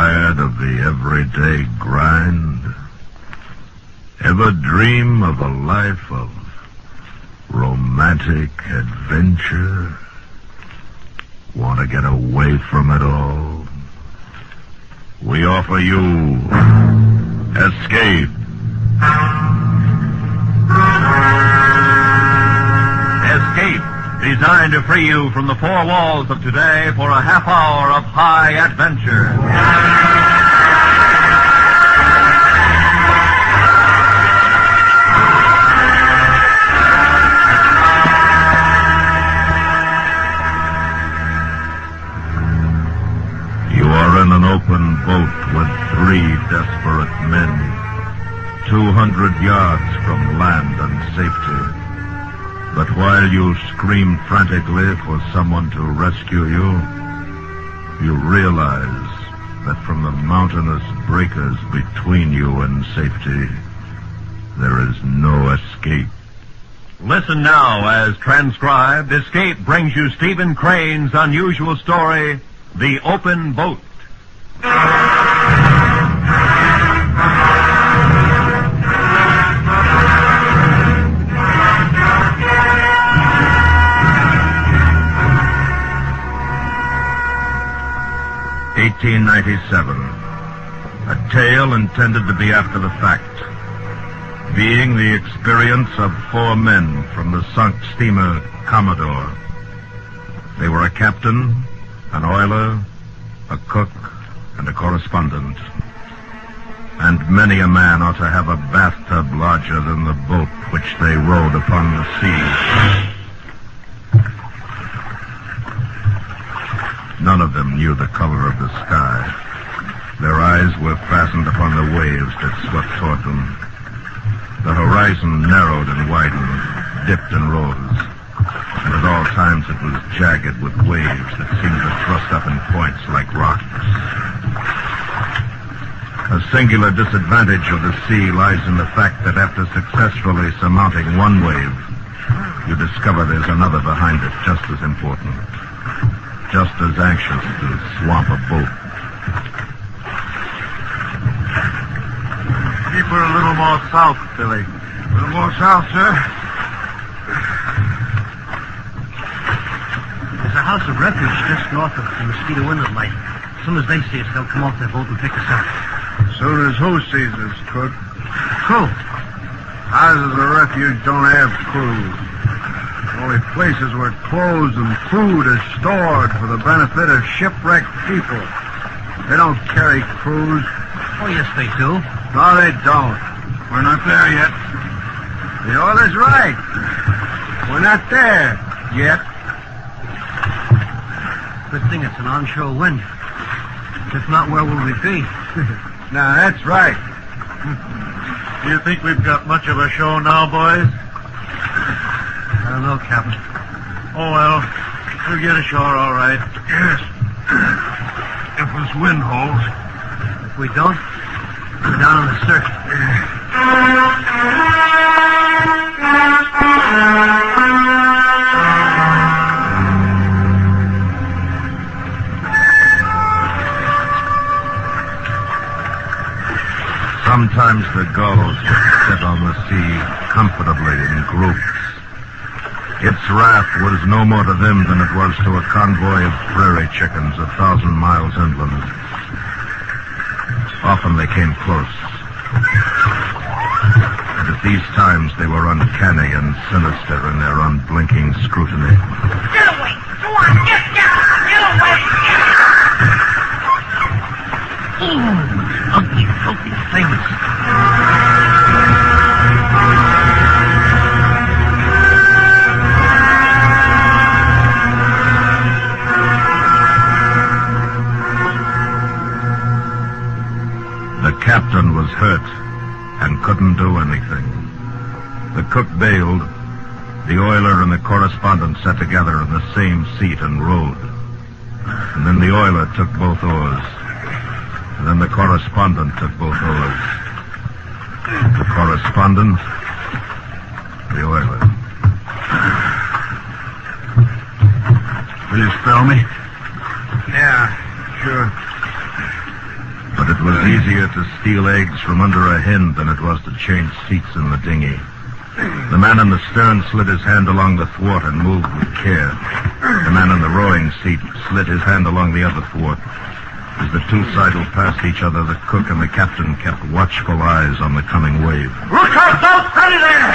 Tired of the everyday grind? Ever dream of a life of romantic adventure? Want to get away from it all? We offer you Escape. Escape, designed to free you from the four walls of today for a half hour of high adventure. You are in an open boat with 3 desperate men, 200 yards from land and safety. But while you scream frantically for someone to rescue you, you realize that from the mountainous breakers between you and safety, there is no escape. Listen now as transcribed, Escape brings you Stephen Crane's unusual story, The Open Boat. 1897. A tale intended to be after the fact, being the experience of 4 men from the sunk steamer Commodore. They were a captain, an oiler, a cook, and a correspondent. And many a man ought to have a bathtub larger than the boat which they rowed upon the sea. None of them knew the color of the sky. Their eyes were fastened upon the waves that swept toward them. The horizon narrowed and widened, dipped and rose, and at all times it was jagged with waves that seemed to thrust up in points like rocks. A singular disadvantage of the sea lies in the fact that after successfully surmounting one wave, you discover there's another behind it just as important, just as anxious to swamp a boat. Keep her a little more south, Billy. A little more south, sir. There's a house of refuge just north of the Mosquito Inlet light. As soon as they see us, they'll come off their boat and pick us up. As soon as who sees us, Cook? Crew. Houses of refuge don't have crews. Only places where clothes and food are stored for the benefit of shipwrecked people. They don't carry crews. Oh, yes, they do. No, they don't. We're not there yet. The order's right. We're not there yet. Good thing it's an onshore wind. If not, where will we be? Now, that's right. Do you think we've got much of a show now, boys? I don't know, Captain. Oh, well, we'll get ashore all right. Yes. If this wind holds. If we don't, we're down on the search. Sometimes the gulls would sit on the sea comfortably in groups. Its wrath was no more to them than it was to a convoy of prairie chickens 1,000 miles inland. Often they came close. And at these times they were uncanny and sinister in their unblinking scrutiny. Get away! Go on, get down! Get away! Ugly, filthy things. The captain was hurt and couldn't do anything. The cook bailed. The oiler and the correspondent sat together in the same seat and rowed. And then the oiler took both oars. And then the correspondent took both oars. The correspondent, the oiler. Will you spell me? Yeah, sure. It was easier to steal eggs from under a hen than it was to change seats in the dinghy. The man in the stern slid his hand along the thwart and moved with care. The man in the rowing seat slid his hand along the other thwart. As the two sidled past each other, the cook and the captain kept watchful eyes on the coming wave. Look out! Don't steady there!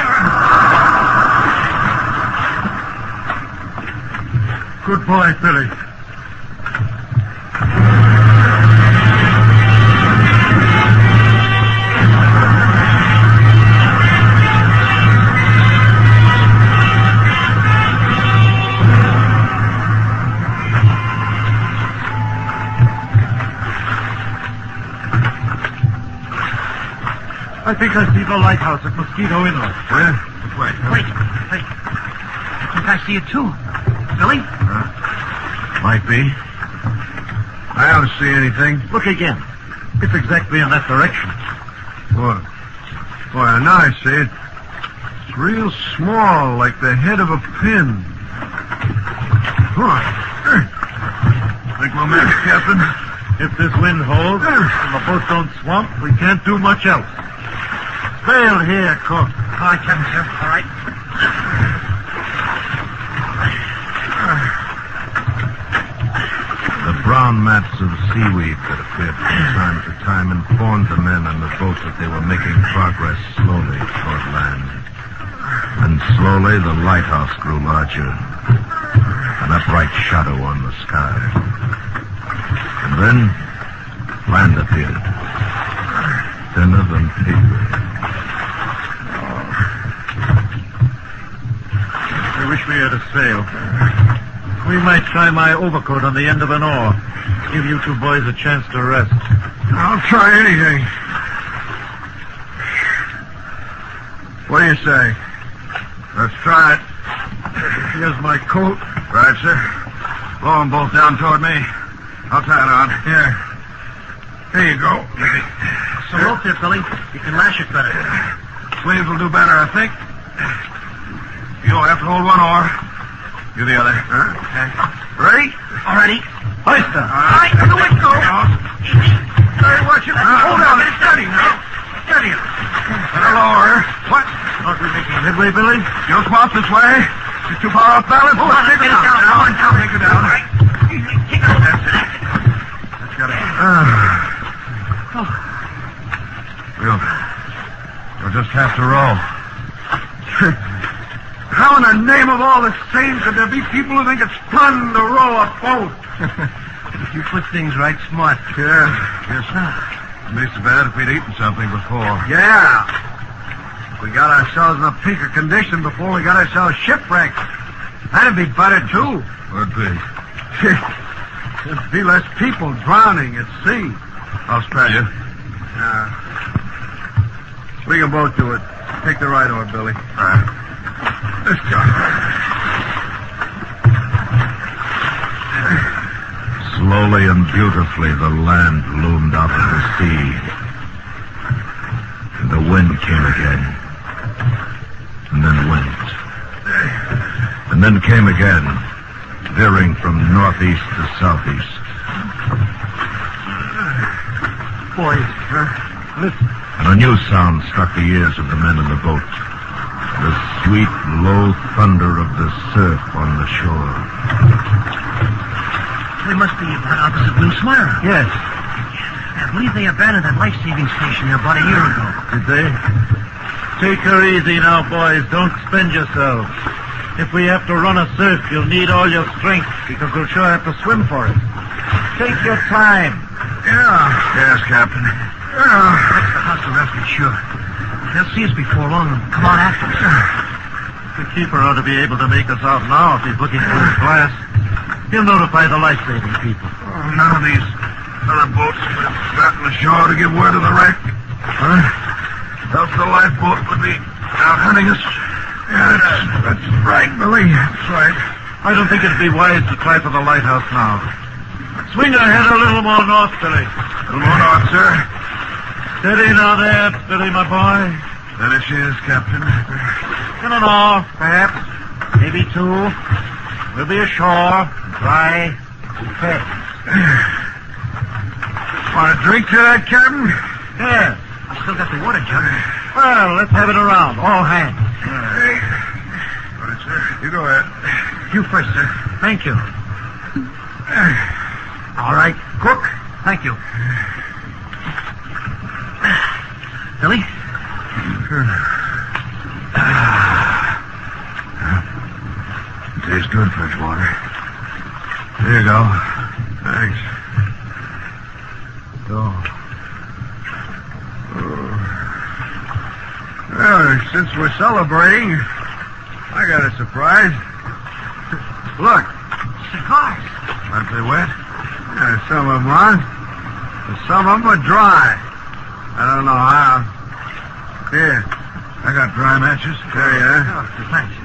Good boy, Billy. I think I see the lighthouse at Mosquito Inlet. Where? Which way? Wait. I think I see it too. Billy? Might be. I don't see anything. Look again. It's exactly in that direction. What? Boy, now I see it. It's real small, like the head of a pin. Think we'll make it, Captain? If this wind holds and the boat don't swamp, we can't do much else. Sail here, cook. All right, Captain, sir. All right. The brown mats of seaweed that appeared from time to time informed the men on the boat that they were making progress slowly toward land. And slowly the lighthouse grew larger, an upright shadow on the sky. And then land appeared, thinner than paper. I wish we had a sail. We might try my overcoat on the end of an oar. Give you two boys a chance to rest. I'll try anything. What do you say? Let's try it. Here's my coat. Right, sir. Blow them both down toward me. I'll tie it on. Here. Here you go. Some rope there, Billy. You can lash it better. Sleeves will do better, I think. You'll have to hold one oar. You the other. Okay. Ready? All righty. Hoist her. All right, here we go. Easy. Hey, watch it. Hold on. It's steady now. Steady. Better lower her. What? Aren't we making headway, Billy? You'll swap this way. She's too far off balance. Hold on, let's get it down. Take her down. All right. Easy. Take it over. That's it. That's got it. We'll just have to row. How in the name of all the saints could there be people who think it's fun to row a boat? You put things right smart. Yeah. Yes, sir. It'd be so bad if we'd eaten something before. Yeah. We got ourselves in a peak of condition before we got ourselves shipwrecked. That'd be better, too. Would be. There'd be less people drowning at sea. I'll spare you. We can both do it. Take the right oar, Billy. All right. Let's go. Slowly and beautifully the land loomed out of the sea. And the wind came again. And then went. And then came again, veering from northeast to southeast. Boys, listen. And a new sound struck the ears of the men in the boat. The sweet, low thunder of the surf on the shore. We must be opposite Blue Smile. Yes. I believe they abandoned that life-saving station there about a year ago. Did they? Take her easy now, boys. Don't spend yourselves. If we have to run a surf, you'll need all your strength, because we'll sure have to swim for it. Take your time. Yeah. Yes, Captain. That's the house of refuge, sure. They'll see us before long and come out after us. The keeper ought to be able to make us out now if he's looking through his glass. He'll notify the life-saving people. Oh, none of these other boats would have gotten ashore to give word of the wreck. Huh? Else the lifeboat would be out hunting us. Yeah, that's right, Billy. That's right. I don't think it'd be wise to try for the lighthouse now. Swing her head a little more north, Billy. A little more north, sir. Steady now there, Billy, my boy. There she is, Captain. In an hour, perhaps. Maybe two. We'll be ashore, dry, and fed. Want a drink to that, Captain? Yeah. I still got the water jug. Well, let's have it around. All hands. Hey. All right, sir. You go ahead. You first, sir. Thank you. All right, cook. Thank you. Billy? Tastes good, Freshwater. Here you go. Thanks. Well, since we're celebrating, I got a surprise. Look. Cigars. Aren't they wet? Yeah, some of them are. But some of them are dry. I don't know how. Here. I got dry matches. There you are. Oh, thanks.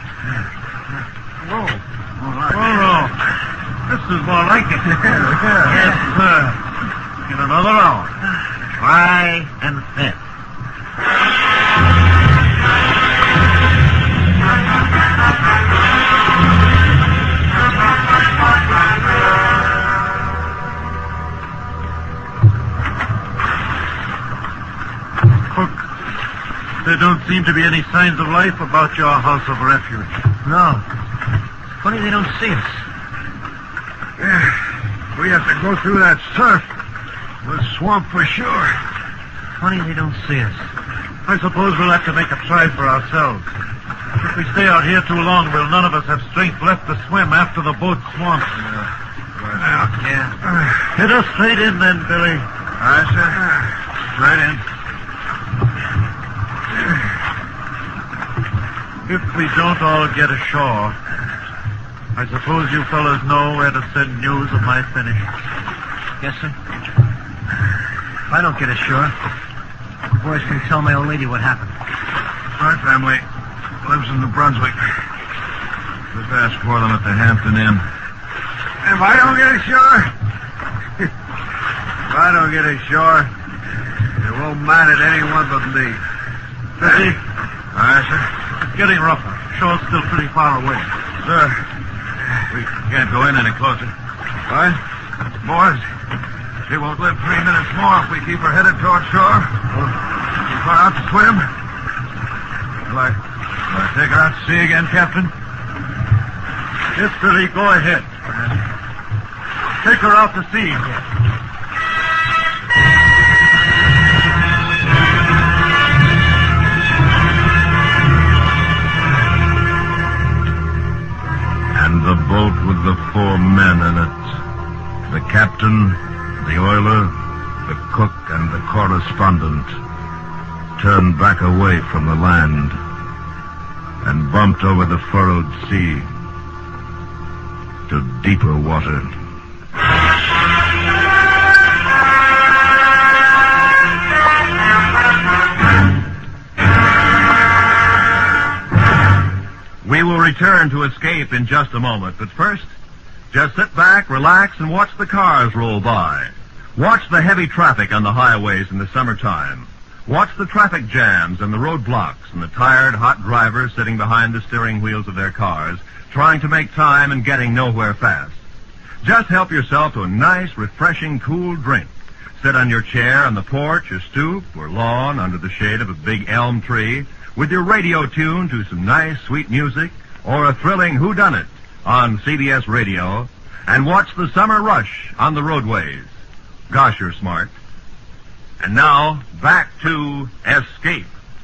Whoa. Whoa. This is more like it. Yes, sir. In another hour. Dry and thin. There don't seem to be any signs of life about your house of refuge. No. Funny they don't see us. Yeah. We have to go through that surf. The swamp for sure. Funny they don't see us. I suppose we'll have to make a try for ourselves. If we stay out here too long, will none of us have strength left to swim after the boat swamps. Yeah. Hit us straight in then, Billy. All right, sir. Right in. If we don't all get ashore, I suppose you fellas know where to send news of my finish. Yes, sir. If I don't get ashore, the boys can tell my old lady what happened. My family lives in New Brunswick. Just ask for them at the Hampton Inn. If I don't get ashore, it won't matter to anyone but me. Billy, All right, sir. it's getting rougher. Shore's still pretty far away. Sir, we can't go in any closer. What? Boys, she won't live 3 minutes more if we keep her headed toward shore. Too far out to swim. Will I take her out to sea again, Captain? Yes, Billy, go ahead. Take her out to sea. And the boat with the 4 men in it. The captain, the oiler, the cook, and the correspondent turned back away from the land and bumped over the furrowed sea to deeper water. We will return to Escape in just a moment, but first, just sit back, relax, and watch the cars roll by. Watch the heavy traffic on the highways in the summertime. Watch the traffic jams and the roadblocks and the tired, hot drivers sitting behind the steering wheels of their cars, trying to make time and getting nowhere fast. Just help yourself to a nice, refreshing, cool drink. Sit on your chair on the porch or stoop or lawn under the shade of a big elm tree with your radio tuned to some nice, sweet music or a thrilling whodunit on CBS Radio and watch the summer rush on the roadways. Gosh, you're smart. And now, back to Escape.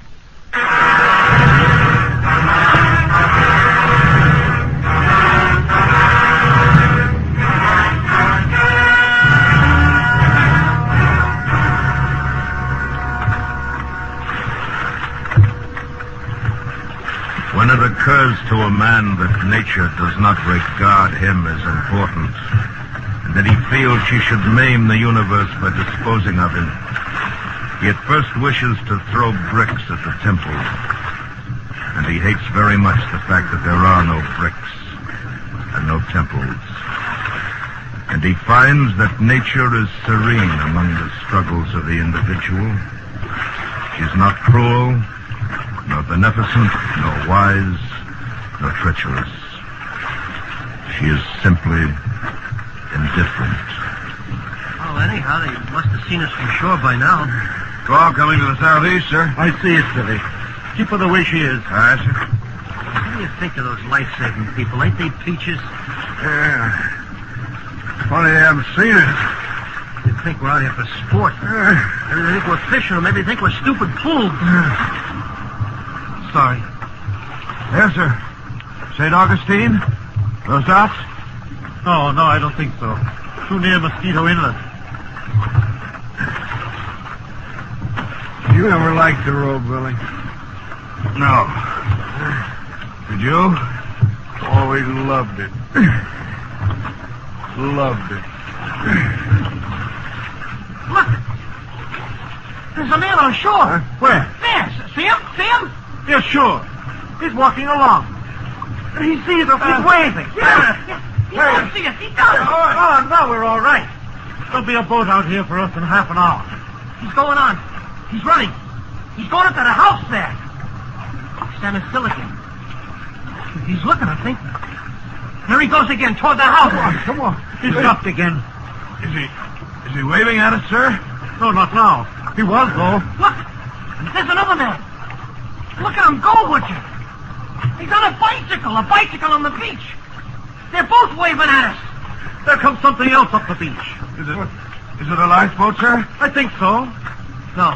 When it occurs to a man that nature does not regard him as important, and that he feels she should maim the universe by disposing of him, he at first wishes to throw bricks at the temple, and he hates very much the fact that there are no bricks and no temples. And he finds that nature is serene among the struggles of the individual. She's not cruel, nor beneficent, nor wise, nor treacherous. She is simply indifferent, Well, anyhow, they must have seen us from shore by now. Squall coming to the southeast, sir. I see it, Billy. Keep her the way she is. All right, sir. What do you think of those life-saving people? Ain't they peaches? Yeah. Funny they haven't seen us. They think we're out here for sport. Maybe they think we're fishing, or maybe they think we're stupid fools. Sorry. Yes, sir. St. Augustine? Those dots? No, I don't think so. Too near Mosquito Inlet. You never liked the road, Billy? No. Did you? Always loved it. Loved it. Look! There's a man on shore. Where? There. See him? See him? Yeah, sure. He's walking along. He sees us. He's waving. He does see us. He does. Oh, now we're all right. There'll be a boat out here for us in half an hour. He's going on. He's running. He's going up to the house there. He's standing still again. He's looking, I think. There he goes again, toward the house. Come on. He's stopped again. Is he waving at us, sir? No, not now. He was, though. Look! There's another man. Look at him go, would you? He's on a bicycle on the beach. They're both waving at us. There comes something else up the beach. Is it a lifeboat, sir? I think so. No,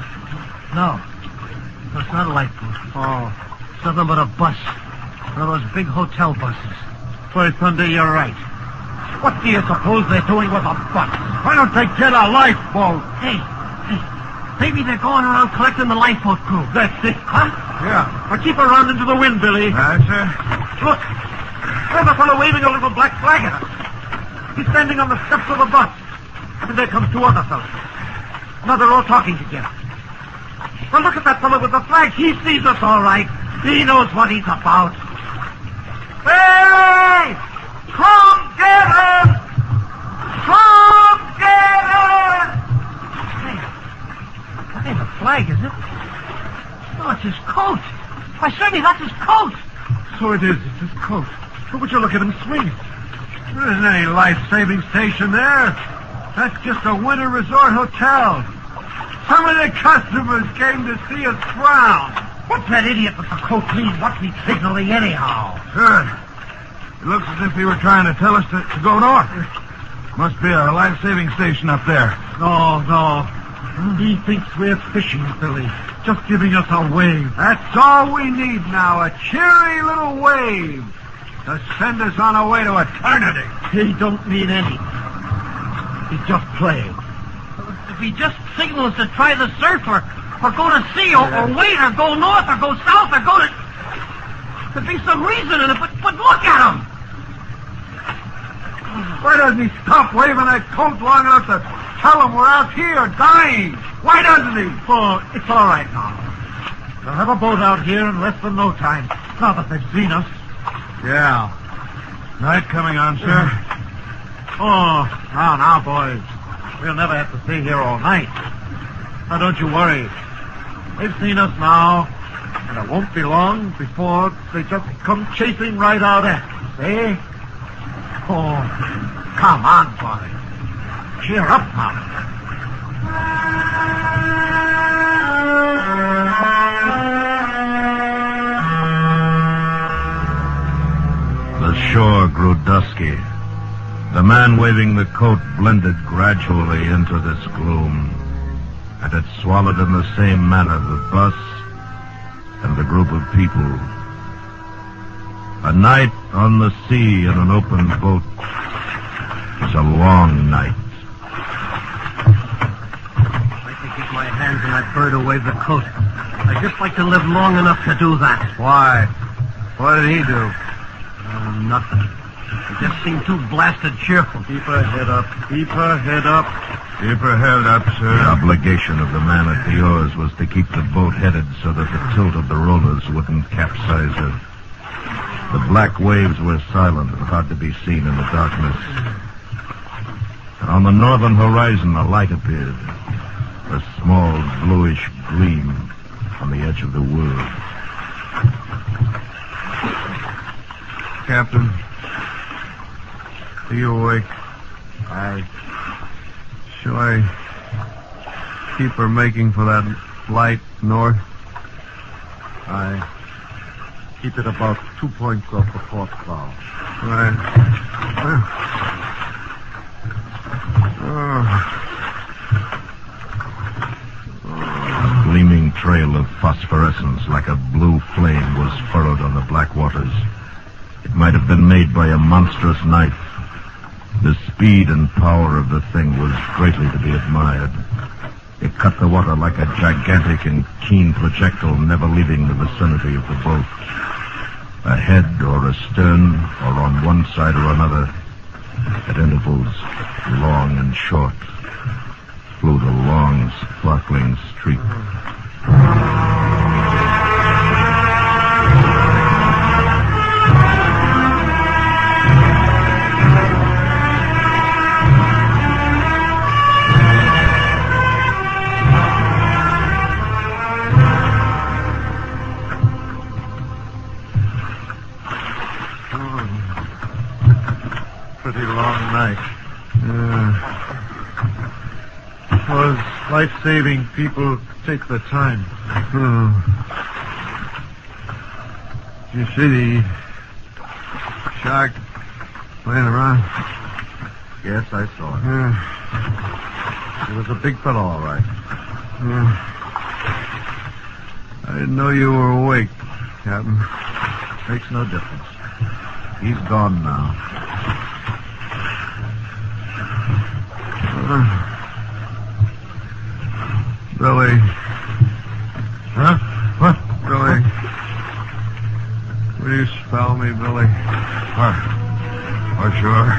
it's not a lifeboat. Oh. It's nothing but a bus. One of those big hotel buses. Why, Sunday, you're right. What do you suppose they're doing with a bus? Why don't they get a lifeboat? Hey, maybe they're going around collecting the lifeboat crew. That's it. Huh? Yeah. Now keep her round into the wind, Billy. Right, sir. Look. There's a fellow waving a little black flag at us. He's standing on the steps of the bus. And there comes two other fellows. Now they're all talking together. Well, look at that fellow with the flag. He sees us all right. He knows what he's about. Hey! Come get him! Come get him! Hey, that ain't a flag, is it? No, it's his coat. Why, certainly that's his coat. So it is. It's his coat. But would you look at him swing? There isn't any life-saving station there. That's just a winter resort hotel. Some of the customers came to see us drown. What's that idiot with the coat mean? What's he signaling anyhow? Good. It looks as if he were trying to tell us to go north. Must be a life-saving station up there. No. He thinks we're fishing, Billy. Just giving us a wave. That's all we need now, a cheery little wave to send us on our way to eternity. He don't mean anything. He's just playing. If he just signals to try the surf or go to sea or wait or go north or go south or go to... There'd be some reason in it, but look at him. Why doesn't he stop waving that coat long enough to tell him we're out here dying? Why doesn't he? Oh, it's all right now. They'll have a boat out here in less than no time. Now that they've seen us. Yeah. Night coming on, sir. Oh, now, boys. We'll never have to stay here all night. Now, don't you worry. They've seen us now, and it won't be long before they just come chasing right out at us, eh? Oh, come on, boys. Cheer up now. The shore grew dusky. The man waving the coat blended gradually into this gloom, and it swallowed in the same manner the bus and the group of people. A night on the sea in an open boat is a long night. I'd like to get my hands on that bird who waved the coat. I'd just like to live long enough to do that. Why? What did he do? Nothing. He just seemed too blasted cheerful. Keep her head up. Keep her head up. Keep her head up, sir. The obligation of the man at the oars was to keep the boat headed so that the tilt of the rollers wouldn't capsize her. The black waves were silent and hard to be seen in the darkness. And on the northern horizon, a light appeared. A small, bluish gleam on the edge of the world. Captain, are you awake? Shall I keep her making for that light north? I keep it about 2 points off the port bow. Right. A gleaming trail of phosphorescence like a blue flame was furrowed on the black waters. It might have been made by a monstrous knife. The speed and power of the thing was greatly to be admired. It cut the water like a gigantic and keen projectile, never leaving the vicinity of the boat. Ahead or astern, or on one side or another, at intervals, long and short, flew the long, sparkling streak. Pretty long night. Because life-saving people take their time. Did you see the shark playing around? Yes, I saw it. Yeah. He was a big fellow, all right. I didn't know you were awake, Captain. Makes no difference. He's gone now. Billy. Huh? What? Billy. Will you spell me, Billy? Oh, sure.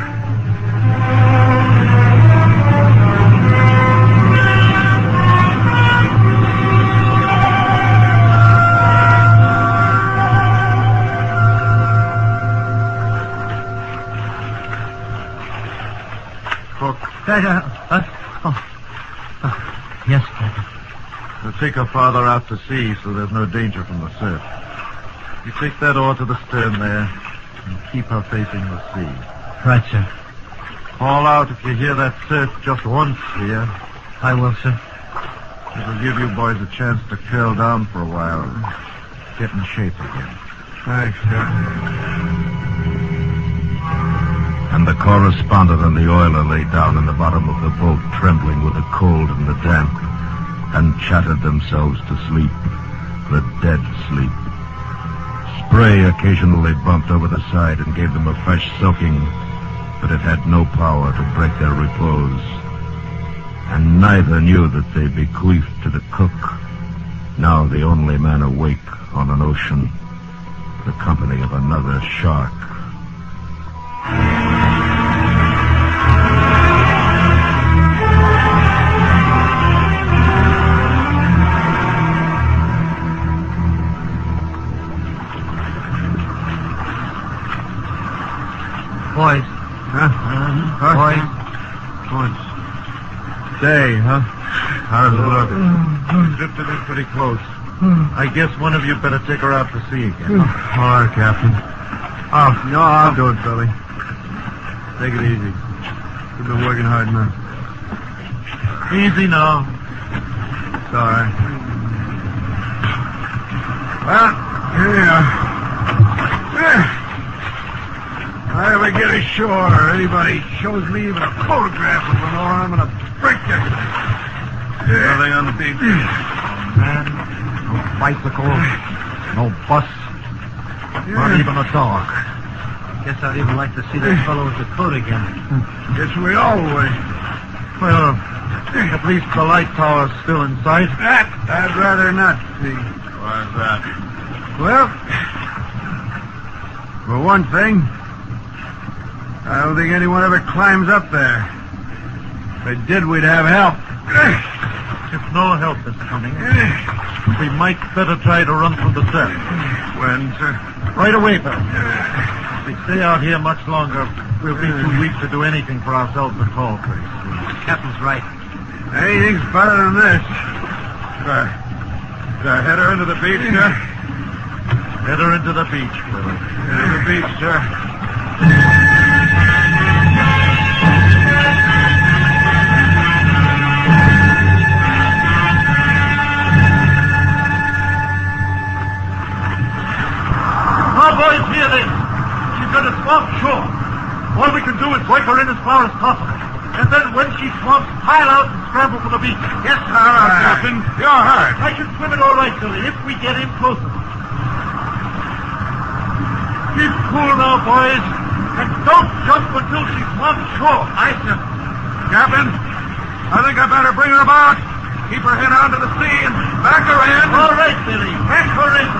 Yes, Captain. We'll take her farther out to sea so there's no danger from the surf. You take that oar to the stern there and keep her facing the sea. Right, sir. Call out if you hear that surf just once here. I will, sir. It'll give you boys a chance to curl down for a while and get in shape again. Thanks, Captain. And the correspondent and the oiler lay down in the bottom of the boat, trembling with the cold and the damp, and chattered themselves to sleep, the dead sleep. Spray occasionally bumped over the side and gave them a fresh soaking, but it had no power to break their repose. And neither knew that they bequeathed to the cook, now the only man awake on an ocean, the company of another shark. Boys. Boys. Day, huh? How's it look? Drifted in pretty close. I guess one of you better take her out to sea again. All right, Captain. Oh, no, I'll do it, Billy. Take it easy. We've been working hard enough. Easy now. It's all right. Well, here we are. If I ever get ashore or anybody shows me even a photograph of Lenore, I'm going to break their... Nothing on the beach. No man, no bicycle, no bus, not even a dog. Guess I'd even like to see that fellow with the coat again. Guess we all would. Well, at least the light tower's still in sight. That I'd rather not see. Why's that? Well, for one thing, I don't think anyone ever climbs up there. If they did, we'd have help. If no help is coming, we might better try to run through the surf. When, sir? Right away, Bill. If we stay out here much longer, we'll be too weak to do anything for ourselves at all, pretty soon. Captain's right. Anything's better than this. Should I head her into the beach, sir? Head her into the beach, Billy. Into the beach, sir. do is work her in as far as possible. And then when she swamps, pile out and scramble for the beach. Yes, sir, Captain. You're hurt. I can swim it all right, Billy, if we get in close enough. Keep cool now, boys. And don't jump until she swamps shore. Aye, sir. Captain, I think I better bring her about. Keep her head out to the sea and back her in. All right, Billy. Back her in.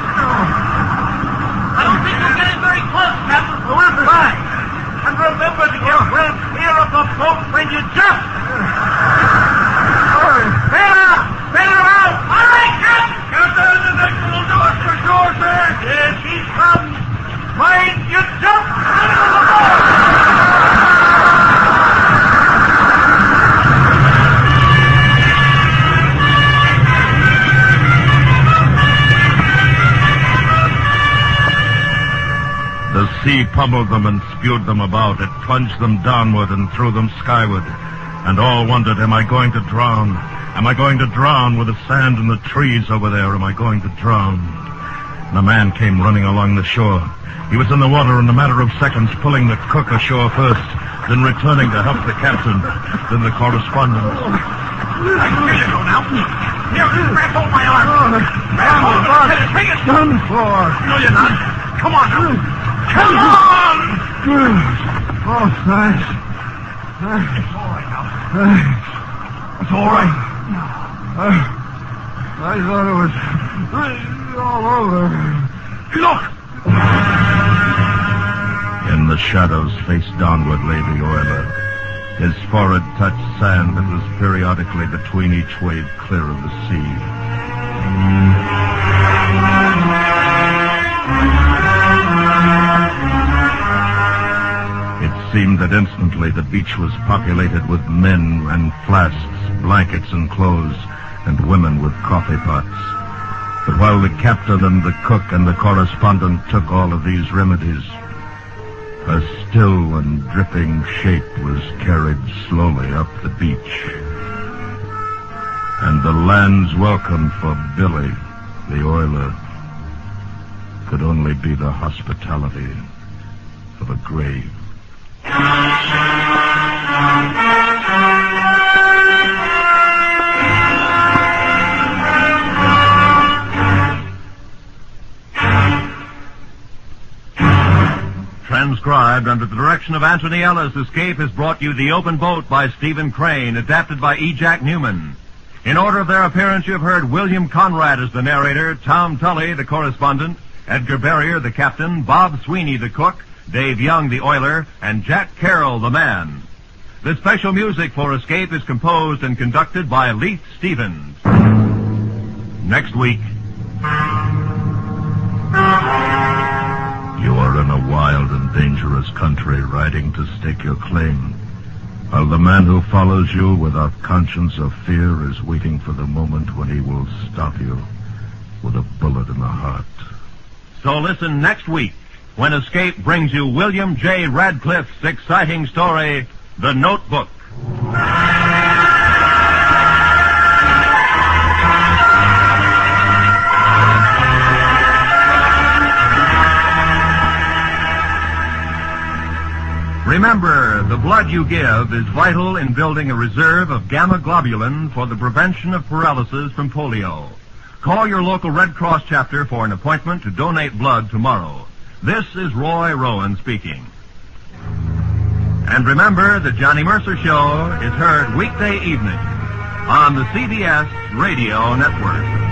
I don't think we'll get in very close, Captain. We'll try. And remember to get well clear of the boat when you jump. Sail out! Sail her out! All right, Captain! Captain, the next one will do it for sure, sir. Here she comes. Mind you jump out of the boat! The sea pummeled them and spewed them about. It plunged them downward and threw them skyward. And all wondered, am I going to drown? Am I going to drown with the sand and the trees over there? Am I going to drown? And a man came running along the shore. He was in the water in a matter of seconds, pulling the cook ashore first, then returning to help the captain, then the correspondent. I can feel it go now. Here, grab hold my arm. Grab hold of it. Take it. Done for. No, you're not. Come on now. Come on! Oh, thanks. It's all right now. It's all right. I thought it was all over. Look! In the shadows, face downward, lay the oiler. His forehead touched sand that was periodically between each wave clear of the sea. It seemed that instantly the beach was populated with men and flasks, blankets and clothes, and women with coffee pots. But while the captain and the cook and the correspondent took all of these remedies, a still and dripping shape was carried slowly up the beach. And the land's welcome for Billy, the oiler, could only be the hospitality of a grave. Transcribed under the direction of Anthony Ellis, Escape has brought you The Open Boat by Stephen Crane, adapted by E. Jack Newman. In order of their appearance, you have heard William Conrad as the narrator, Tom Tully, the correspondent, Edgar Barrier, the captain, Bob Sweeney, the cook, Dave Young, the oiler, and Jack Carroll, the man. The special music for Escape is composed and conducted by Leith Stevens. Next week. You are in a wild and dangerous country, riding to stake your claim, while the man who follows you without conscience or fear is waiting for the moment when he will stop you with a bullet in the heart. So listen next week when Escape brings you William J. Radcliffe's exciting story, The Notebook. Remember, the blood you give is vital in building a reserve of gamma globulin for the prevention of paralysis from polio. Call your local Red Cross chapter for an appointment to donate blood tomorrow. This is Roy Rowan speaking. And remember, the Johnny Mercer Show is heard weekday evening on the CBS Radio Network.